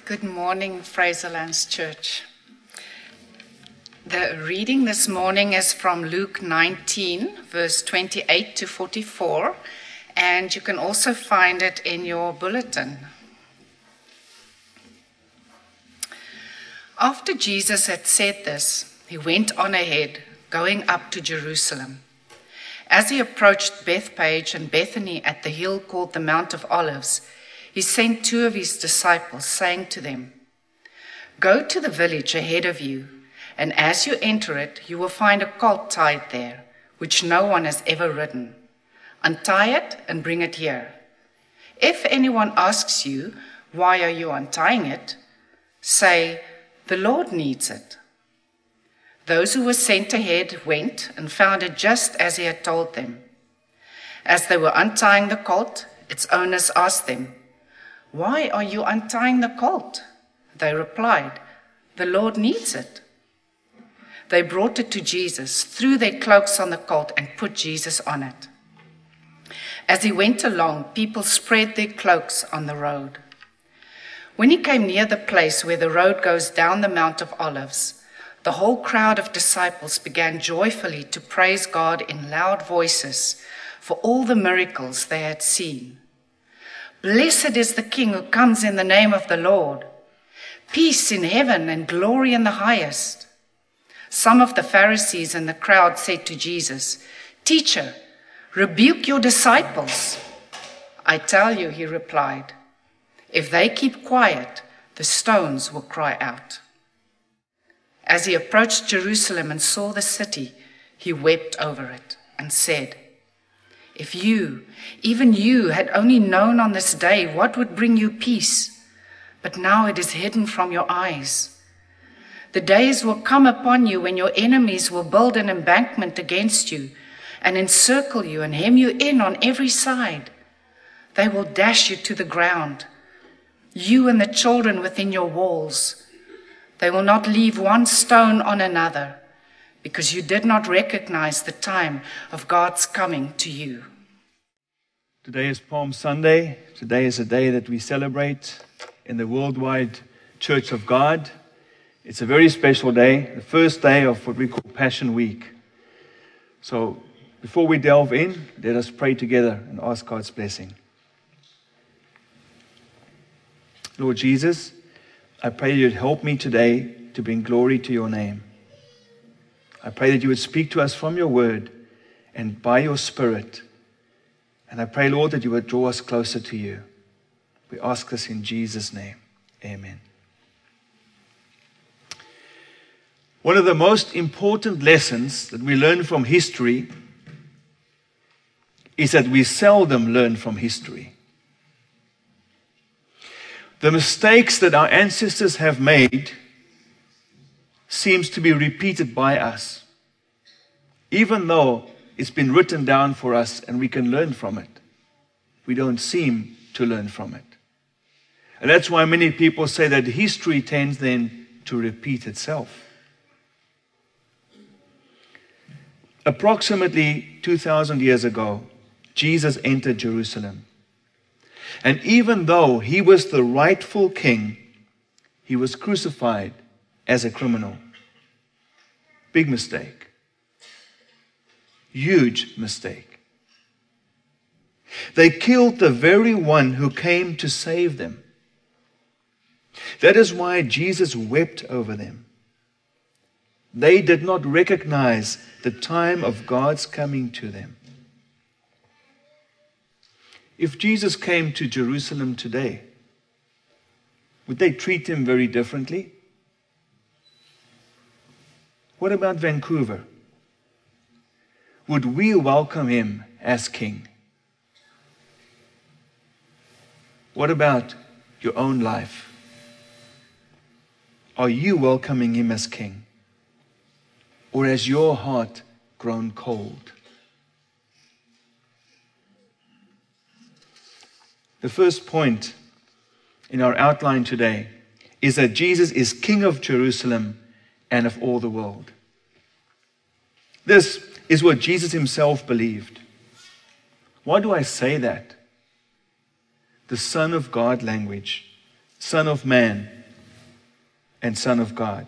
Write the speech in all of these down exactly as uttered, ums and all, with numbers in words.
Good morning, Fraserlands Church. The reading this morning is from Luke nineteen, verse twenty-eight to forty-four, and you can also find it in your bulletin. After Jesus had said this, he went on ahead, going up to Jerusalem. As he approached Bethphage and Bethany at the hill called the Mount of Olives, he sent two of his disciples, saying to them, "Go to the village ahead of you, and as you enter it, you will find a colt tied there, which no one has ever ridden. Untie it and bring it here. If anyone asks you, 'Why are you untying it?' say, 'The Lord needs it.'" Those who were sent ahead went and found it just as he had told them. As they were untying the colt, its owners asked them, "Why are you untying the colt?" They replied, "The Lord needs it." They brought it to Jesus, threw their cloaks on the colt, and put Jesus on it. As he went along, people spread their cloaks on the road. When he came near the place where the road goes down the Mount of Olives, the whole crowd of disciples began joyfully to praise God in loud voices for all the miracles they had seen. "Blessed is the King who comes in the name of the Lord. Peace in heaven and glory in the highest." Some of the Pharisees in the crowd said to Jesus, "Teacher, rebuke your disciples." "I tell you," he replied, "if they keep quiet, the stones will cry out." As he approached Jerusalem and saw the city, he wept over it and said, "If you, even you, had only known on this day what would bring you peace, but now it is hidden from your eyes. The days will come upon you when your enemies will build an embankment against you and encircle you and hem you in on every side. They will dash you to the ground, you and the children within your walls. They will not leave one stone on another, because you did not recognize the time of God's coming to you." Today is Palm Sunday. Today is a day that we celebrate in the Worldwide Church of God. It's a very special day, the first day of what we call Passion Week. So before we delve in, let us pray together and ask God's blessing. Lord Jesus, I pray you'd help me today to bring glory to your name. I pray that you would speak to us from your word and by your Spirit. And I pray, Lord, that you would draw us closer to you. We ask this in Jesus' name. Amen. One of the most important lessons that we learn from history is that we seldom learn from history. The mistakes that our ancestors have made seems to be repeated by us, even though it's been written down for us and we can learn from it. We don't seem to learn from it. And that's why many people say that history tends then to repeat itself. Approximately two thousand years ago, Jesus entered Jerusalem. And even though he was the rightful king, he was crucified as a criminal. Big mistake. Huge mistake. They killed the very one who came to save them. That is why Jesus wept over them. They did not recognize the time of God's coming to them. If Jesus came to Jerusalem today, would they treat him very differently? What about Vancouver? Would we welcome him as king? What about your own life? Are you welcoming him as king? Or has your heart grown cold? The first point in our outline today is that Jesus is King of Jerusalem and of all the world. This is what Jesus himself believed. Why do I say that? The Son of God language, Son of Man, and Son of God.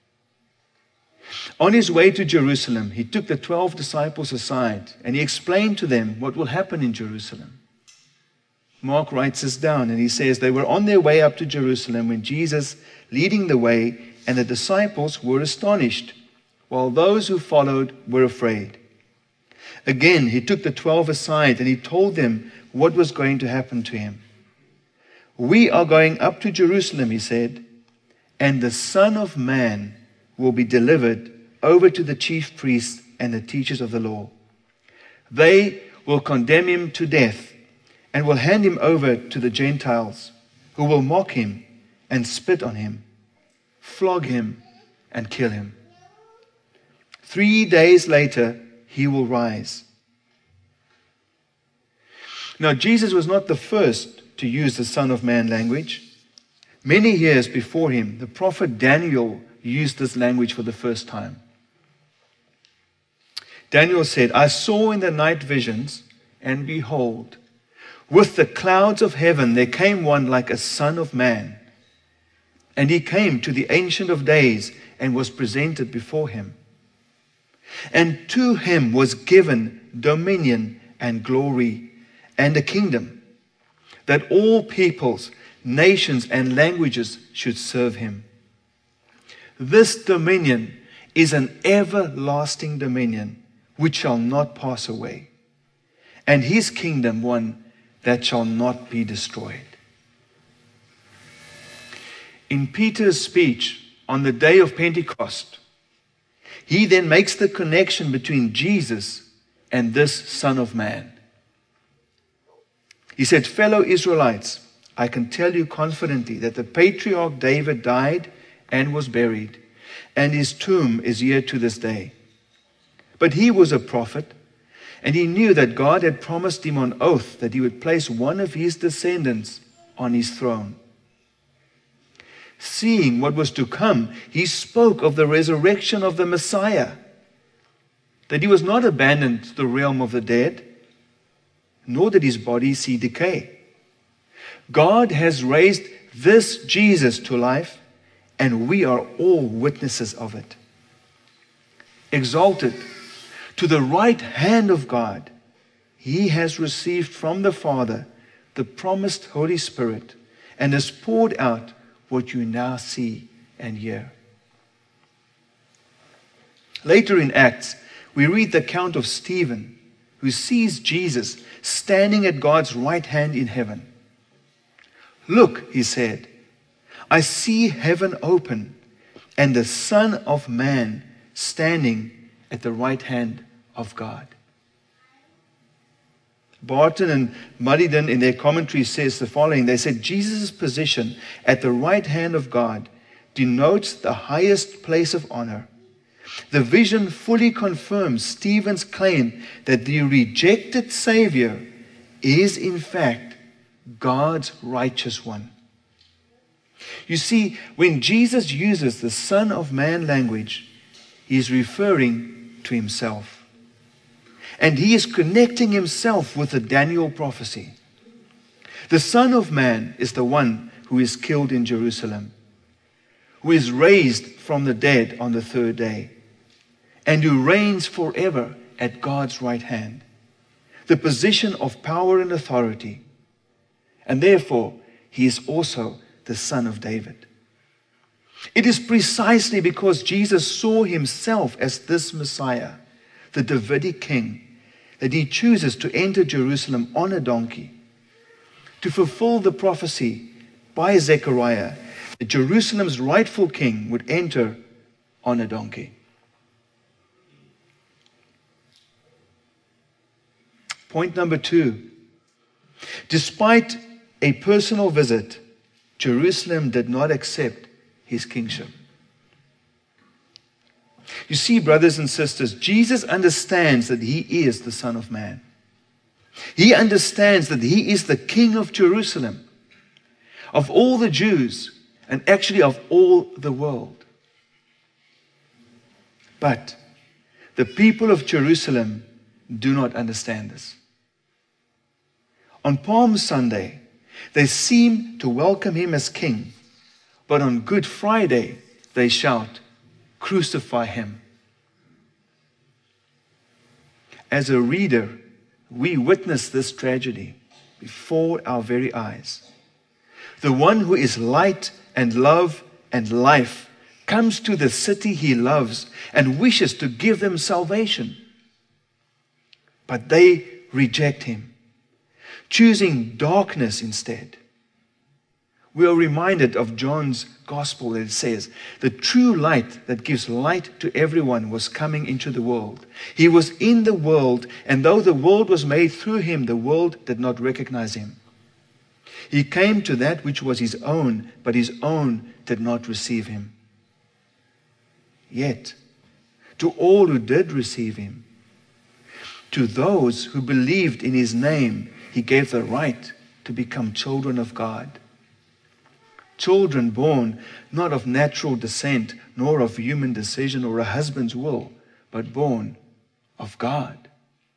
On his way to Jerusalem, he took the twelve disciples aside and he explained to them what will happen in Jerusalem. Mark writes this down and he says, they were on their way up to Jerusalem when Jesus leading the way, and the disciples were astonished, while those who followed were afraid. Again, he took the twelve aside and he told them what was going to happen to him. We are going up to Jerusalem, he said, and the Son of Man will be delivered over to the chief priests and the teachers of the law. They will condemn him to death and will hand him over to the Gentiles, who will mock him and spit on him, flog him and kill him. Three days later, he will rise. Now, Jesus was not the first to use the Son of Man language. Many years before him, the prophet Daniel used this language for the first time. Daniel said, I saw in the night visions, and behold, with the clouds of heaven there came one like a son of man. And he came to the Ancient of Days and was presented before him. And to him was given dominion and glory and a kingdom, that all peoples, nations, and languages should serve him. This dominion is an everlasting dominion which shall not pass away, and his kingdom one that shall not be destroyed. In Peter's speech on the day of Pentecost, he then makes the connection between Jesus and this Son of Man. He said, fellow Israelites, I can tell you confidently that the patriarch David died and was buried, and his tomb is here to this day. But he was a prophet, and he knew that God had promised him on oath that he would place one of his descendants on his throne. Seeing what was to come, he spoke of the resurrection of the Messiah, that he was not abandoned to the realm of the dead, nor did his body see decay. God has raised this Jesus to life, and we are all witnesses of it. Exalted to the right hand of God, he has received from the Father the promised Holy Spirit and has poured out what you now see and hear. Later in Acts, we read the account of Stephen, who sees Jesus standing at God's right hand in heaven. Look, he said, I see heaven open and the Son of Man standing at the right hand of God. Barton and Muddington in their commentary says the following. They said, Jesus' position at the right hand of God denotes the highest place of honor. The vision fully confirms Stephen's claim that the rejected Savior is in fact God's righteous one. You see, when Jesus uses the Son of Man language, he is referring to himself. And he is connecting himself with the Daniel prophecy. The Son of Man is the one who is killed in Jerusalem, who is raised from the dead on the third day, and who reigns forever at God's right hand, the position of power and authority. And therefore, he is also the Son of David. It is precisely because Jesus saw himself as this Messiah, the Davidic king, that he chooses to enter Jerusalem on a donkey to fulfill the prophecy by Zechariah that Jerusalem's rightful king would enter on a donkey. Point number two. Despite a personal visit, Jerusalem did not accept his kingship. You see, brothers and sisters, Jesus understands that he is the Son of Man. He understands that he is the King of Jerusalem, of all the Jews, and actually of all the world. But the people of Jerusalem do not understand this. On Palm Sunday, they seem to welcome him as king, But on Good Friday, they shout, "Crucify him." As a reader, we witness this tragedy before our very eyes. The one who is light and love and life comes to the city he loves and wishes to give them salvation. But they reject him, choosing darkness instead. We are reminded of John's gospel that it says, the true light that gives light to everyone was coming into the world. He was in the world, and though the world was made through him, the world did not recognize him. He came to that which was his own, but his own did not receive him. Yet, to all who did receive him, to those who believed in his name, he gave the right to become children of God. Children born not of natural descent, nor of human decision or a husband's will, but born of God.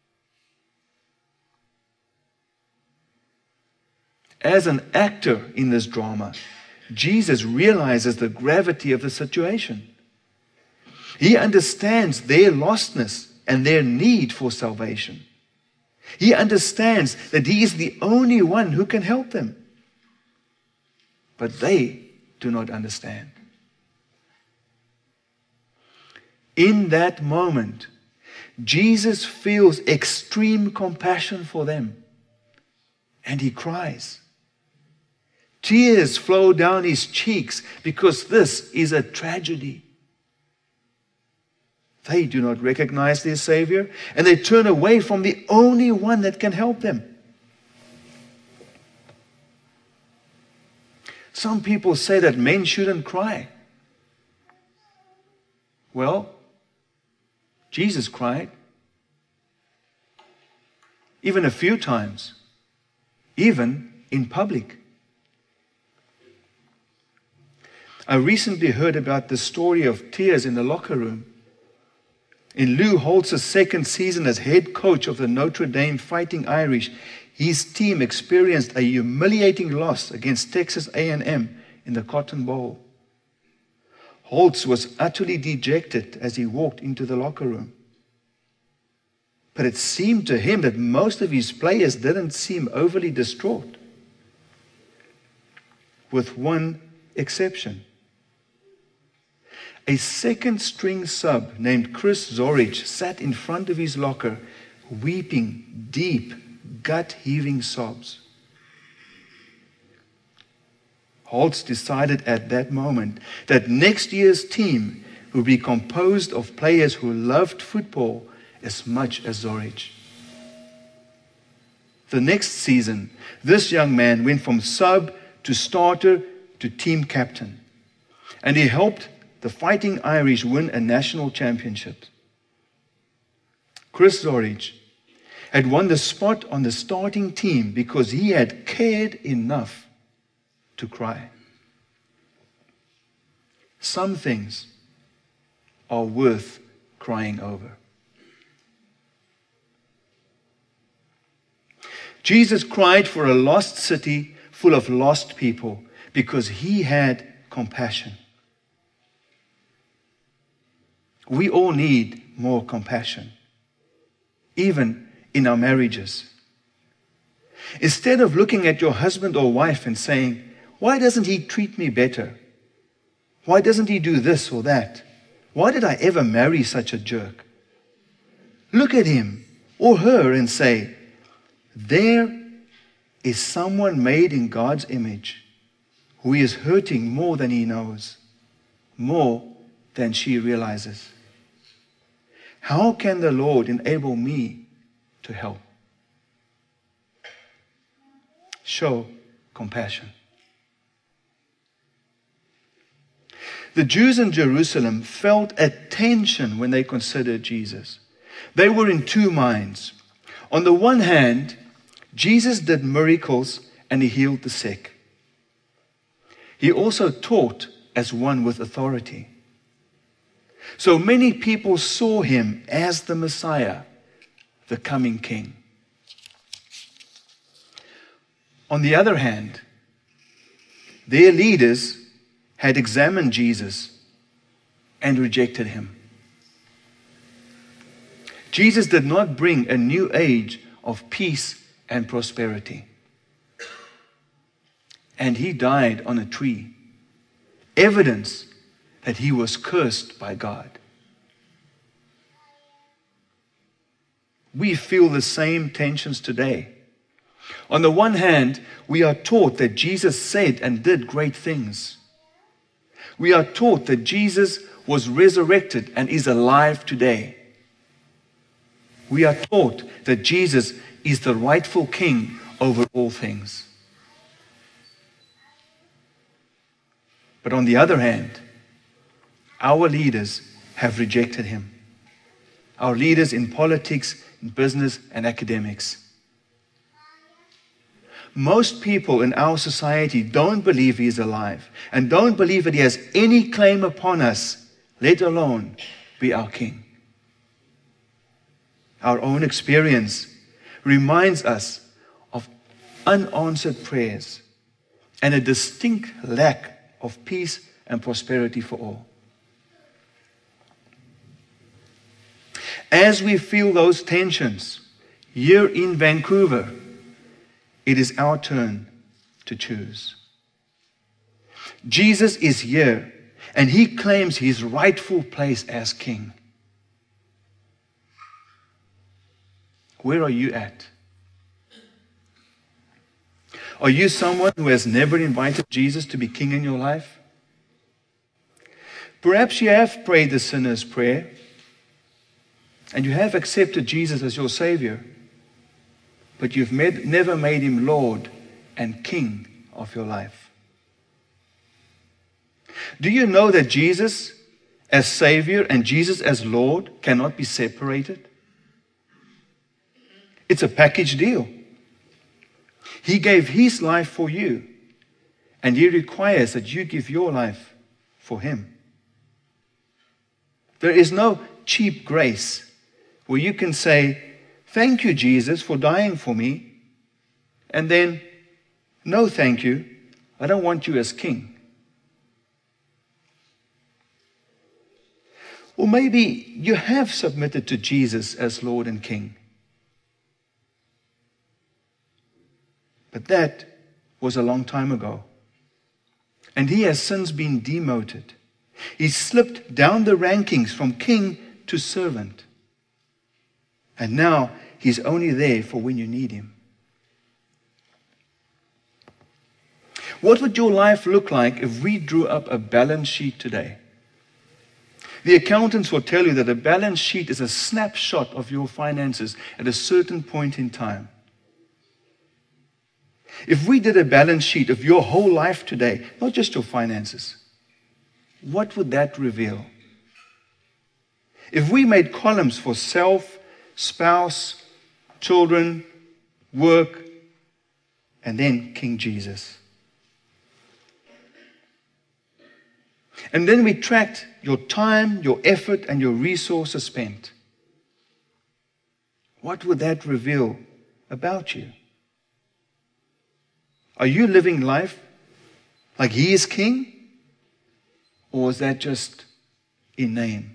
As an actor in this drama, Jesus realizes the gravity of the situation. He understands their lostness and their need for salvation. He understands that he is the only one who can help them. But they do not understand. In that moment, Jesus feels extreme compassion for them, and he cries. Tears flow down his cheeks because this is a tragedy. They do not recognize their Savior, and they turn away from the only one that can help them. Some people say that men shouldn't cry. Well, Jesus cried. Even a few times. Even in public. I recently heard about the story of tears in the locker room. In Lou Holtz's second season as head coach of the Notre Dame Fighting Irish, his team experienced a humiliating loss against Texas A and M in the Cotton Bowl. Holtz was utterly dejected as he walked into the locker room. But it seemed to him that most of his players didn't seem overly distraught, with one exception. A second-string sub named Chris Zorich sat in front of his locker, weeping deep, gut-heaving sobs. Holtz decided at that moment that next year's team would be composed of players who loved football as much as Zorich. The next season, this young man went from sub to starter to team captain, and he helped the Fighting Irish win a national championship. Chris Zorich had won the spot on the starting team because he had cared enough to cry. Some things are worth crying over. Jesus cried for a lost city full of lost people because he had compassion. We all need more compassion, even in our marriages. Instead of looking at your husband or wife and saying, why doesn't he treat me better? Why doesn't he do this or that? Why did I ever marry such a jerk? Look at him or her and say, there is someone made in God's image who is hurting more than he knows, more than she realizes. How can the Lord enable me to help? Show compassion. The Jews in Jerusalem felt a tension when they considered Jesus. They were in two minds. On the one hand, Jesus did miracles and he healed the sick. He also taught as one with authority. So many people saw him as the Messiah, the coming King. On the other hand, their leaders had examined Jesus and rejected him. Jesus did not bring a new age of peace and prosperity. And he died on a tree, evidence that he was cursed by God. We feel the same tensions today. On the one hand, we are taught that Jesus said and did great things. We are taught that Jesus was resurrected and is alive today. We are taught that Jesus is the rightful king over all things. But on the other hand, our leaders have rejected him. Our leaders in politics, in business, and academics. Most people in our society don't believe he is alive and don't believe that he has any claim upon us, let alone be our king. Our own experience reminds us of unanswered prayers and a distinct lack of peace and prosperity for all. As we feel those tensions here in Vancouver, it is our turn to choose. Jesus is here, and he claims his rightful place as king. Where are you at? Are you someone who has never invited Jesus to be king in your life? Perhaps you have prayed the sinner's prayer, and you have accepted Jesus as your Savior, but you've made, never made him Lord and King of your life. Do you know that Jesus as Savior and Jesus as Lord cannot be separated? It's a package deal. He gave his life for you, and he requires that you give your life for him. There is no cheap grace where you can say, "Thank you, Jesus, for dying for me," and then, "No, thank you, I don't want you as king." Or maybe you have submitted to Jesus as Lord and King. But that was a long time ago. And he has since been demoted. He slipped down the rankings from king to servant. And now he's only there for when you need him. What would your life look like if we drew up a balance sheet today? The accountants will tell you that a balance sheet is a snapshot of your finances at a certain point in time. If we did a balance sheet of your whole life today, not just your finances, what would that reveal? If we made columns for self, spouse, children, work, and then King Jesus. And then we tracked your time, your effort, and your resources spent. What would that reveal about you? Are you living life like he is king? Or is that just in name?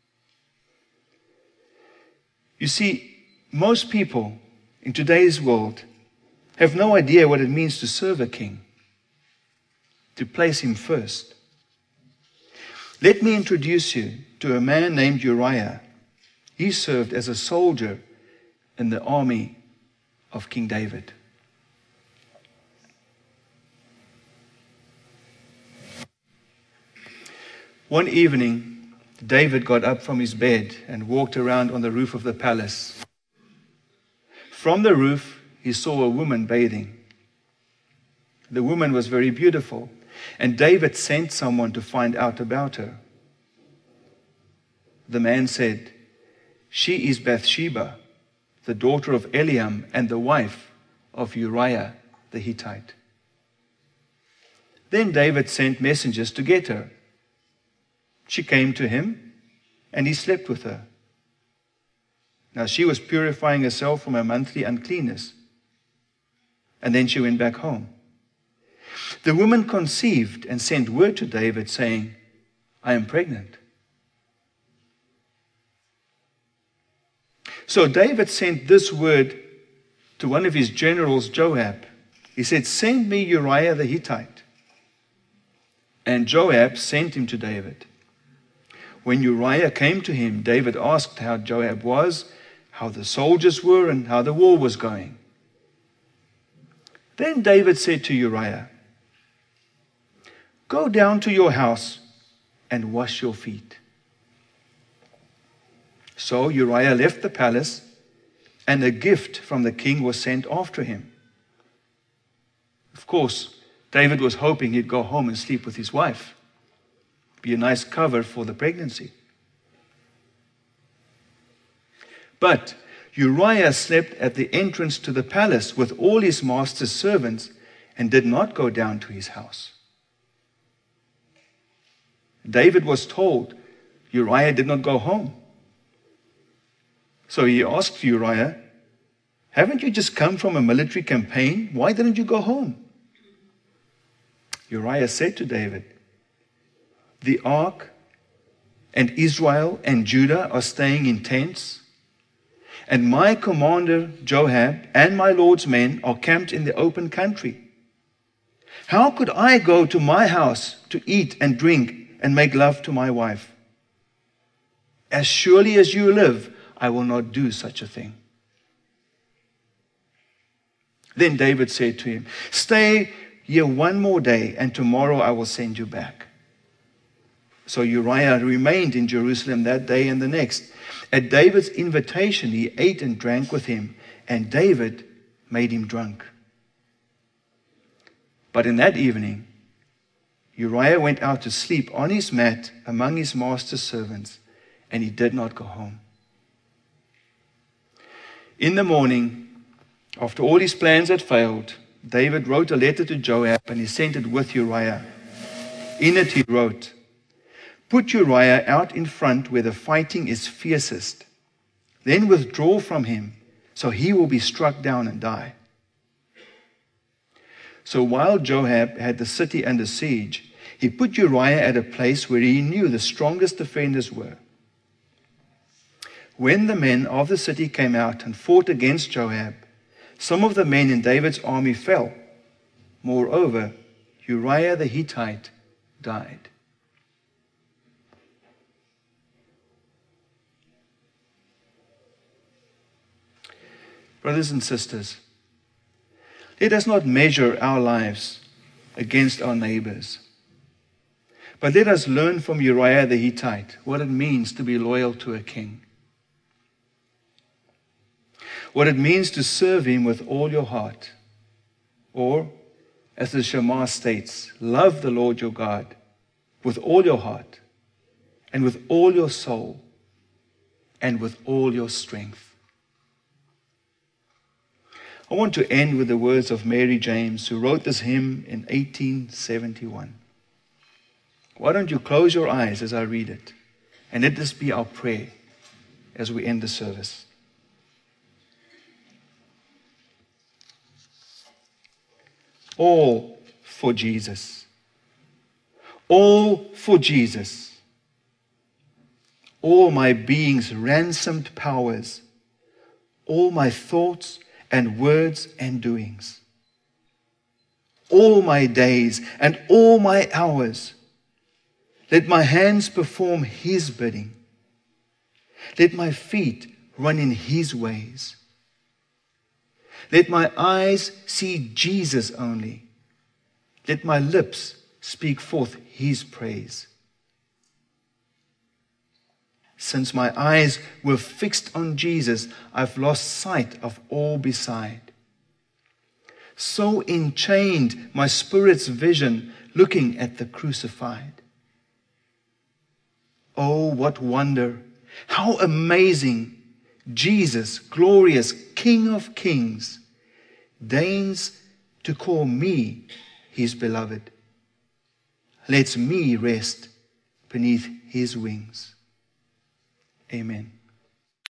You see, most people in today's world have no idea what it means to serve a king, to place him first. Let me introduce you to a man named Uriah. He served as a soldier in the army of King David. One evening, David got up from his bed and walked around on the roof of the palace. From the roof, he saw a woman bathing. The woman was very beautiful, and David sent someone to find out about her. The man said, "She is Bathsheba, the daughter of Eliam and the wife of Uriah the Hittite." Then David sent messengers to get her. She came to him, and he slept with her. Now she was purifying herself from her monthly uncleanness. And then she went back home. The woman conceived and sent word to David, saying, I am pregnant. So David sent this word to one of his generals, Joab. He said, send me Uriah the Hittite. And Joab sent him to David. When Uriah came to him, David asked how Joab was, how the soldiers were, and how the war was going. Then David said to Uriah, go down to your house and wash your feet. So Uriah left the palace, and a gift from the king was sent after him. Of course, David was hoping he'd go home and sleep with his wife. Be a nice cover for the pregnancy. But Uriah slept at the entrance to the palace with all his master's servants and did not go down to his house. David was told Uriah did not go home. So he asked Uriah, haven't you just come from a military campaign? Why didn't you go home? Uriah said to David, the ark and Israel and Judah are staying in tents, and my commander Joab and my Lord's men are camped in the open country. How could I go to my house to eat and drink and make love to my wife? As surely as you live, I will not do such a thing. Then David said to him, stay here one more day, and tomorrow I will send you back. So Uriah remained in Jerusalem that day and the next. At David's invitation, he ate and drank with him, and David made him drunk. But in that evening, Uriah went out to sleep on his mat among his master's servants, and he did not go home. In the morning, after all his plans had failed, David wrote a letter to Joab, and he sent it with Uriah. In it he wrote, put Uriah out in front where the fighting is fiercest. Then withdraw from him, so he will be struck down and die. So while Joab had the city under siege, he put Uriah at a place where he knew the strongest defenders were. When the men of the city came out and fought against Joab, some of the men in David's army fell. Moreover, Uriah the Hittite died. Brothers and sisters, let us not measure our lives against our neighbors, but let us learn from Uriah the Hittite what it means to be loyal to a king, what it means to serve him with all your heart, or, as the Shema states, love the Lord your God with all your heart and with all your soul and with all your strength. I want to end with the words of Mary James, who wrote this hymn in eighteen seventy-one. Why don't you close your eyes as I read it, and let this be our prayer as we end the service. All for Jesus. All for Jesus. All my being's ransomed powers, all my thoughts and words and doings, all my days and all my hours, let my hands perform His bidding. Let my feet run in His ways. Let my eyes see Jesus only. Let my lips speak forth His praise. Since my eyes were fixed on Jesus, I've lost sight of all beside. So enchained my spirit's vision, looking at the crucified. Oh, what wonder, how amazing, Jesus, glorious King of kings, deigns to call me His beloved. Lets me rest beneath His wings. Amen.